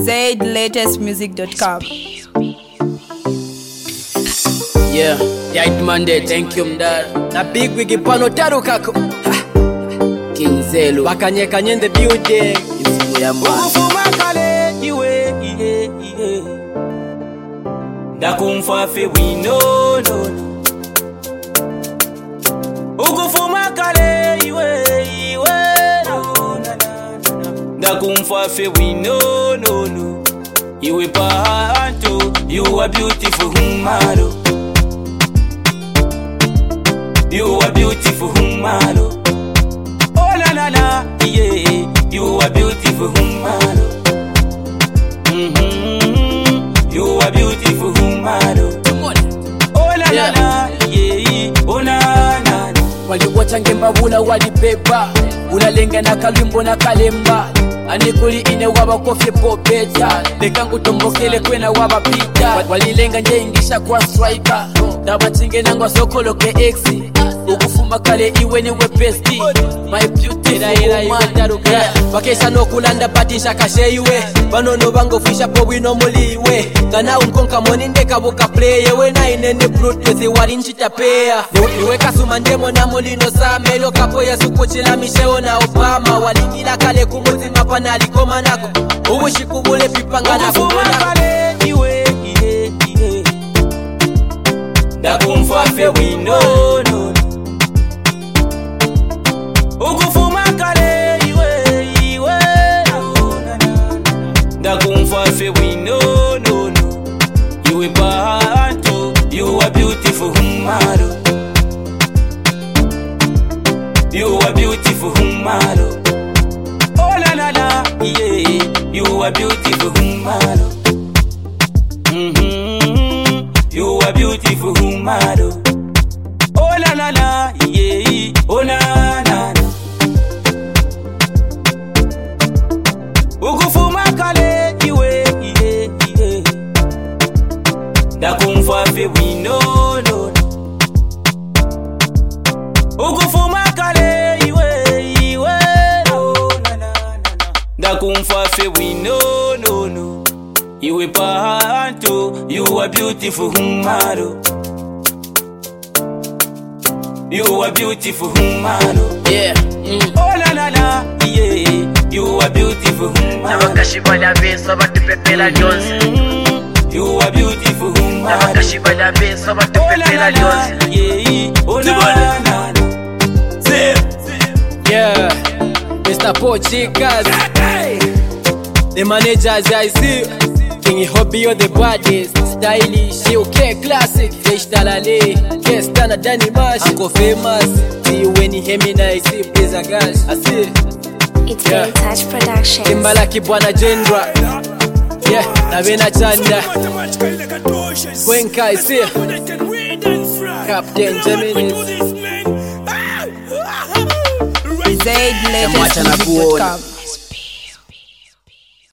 ZLatestmusic.com. Yeah, right Monday, thank you mdad. Na big wigi pano taru kako. King Zelu, wakanye kanye in the building. Isimu ya mwa. Ukufuma kale iwe iye. Ndakumfa fe we no. Ukufuma kale iwe no. Ndakumfa fe we no. Iwe pahantu, you are beautiful humaro. You are beautiful humaro. Oh la la la, yeah. You are beautiful humaro. You are beautiful humaro. Oh la la la, yeah. Oh na na na. Waliwacha ngemba wula walibeba. Unalenga na kalimbo na kalemba. Anikuli ine waba kofye popeja. Lekangu tombokele kwena waba pita. Walilenga nje ingisha kwa striker. Daba chinge nangwa sokoloke exi. Ukufuma kale iwe ni wepesti. My beauty ila wakesha no kulanda batisha kashe iwe. Banono bango fisha po wino muliwe. Kana unkonka moninde kabuka play. We na inene brute zi wali nchita pea. Niwe kasuma ndemo na mulino samelo. Kapo ya sukuchila misheo na Obama. Walingila kale kumuzi mapana alikoma nako. Uwishi kubule pipanga na ukufuma kale iwe iye. Ndakumfa fe we no. Ukufuma kale iwe Ndakumfa fe we no. Iwe pahantu, you are beautiful humaro. You are beautiful humaro. Oh la la la, yeah. You are beautiful humaro. You are beautiful humaro. Oh la la la, yeah. Oh na na na. Ukufuma kale iwe iye. Ndakumfa fe we no. Ukufuma kale iwe Ndakumfa fe we no. Iwe pahantu, you are beautiful humaro. You are beautiful humaro. Yeah. Oh la la la, yeah. You are beautiful humaro. Nabakashibala beso batupepela Jones. You are beautiful humaro. Nabakashibala beso Oh la batupepela la la, Jones. yeah. Oh la la la. Yeah, Mr. Pochikas. The managers I see. King hobby or the baddest. Stylish, okay, classic. Fresh talale, yes, Tana Danny Mash. Uncle famous. See you when you hear me now, I see please a guys. I see. It's Green Touch Productions. Timbalaki Bwana Jendra. Yeah, Navena Chanda. Kwenka I see. Captain Gemini. ZLatestmusic.com.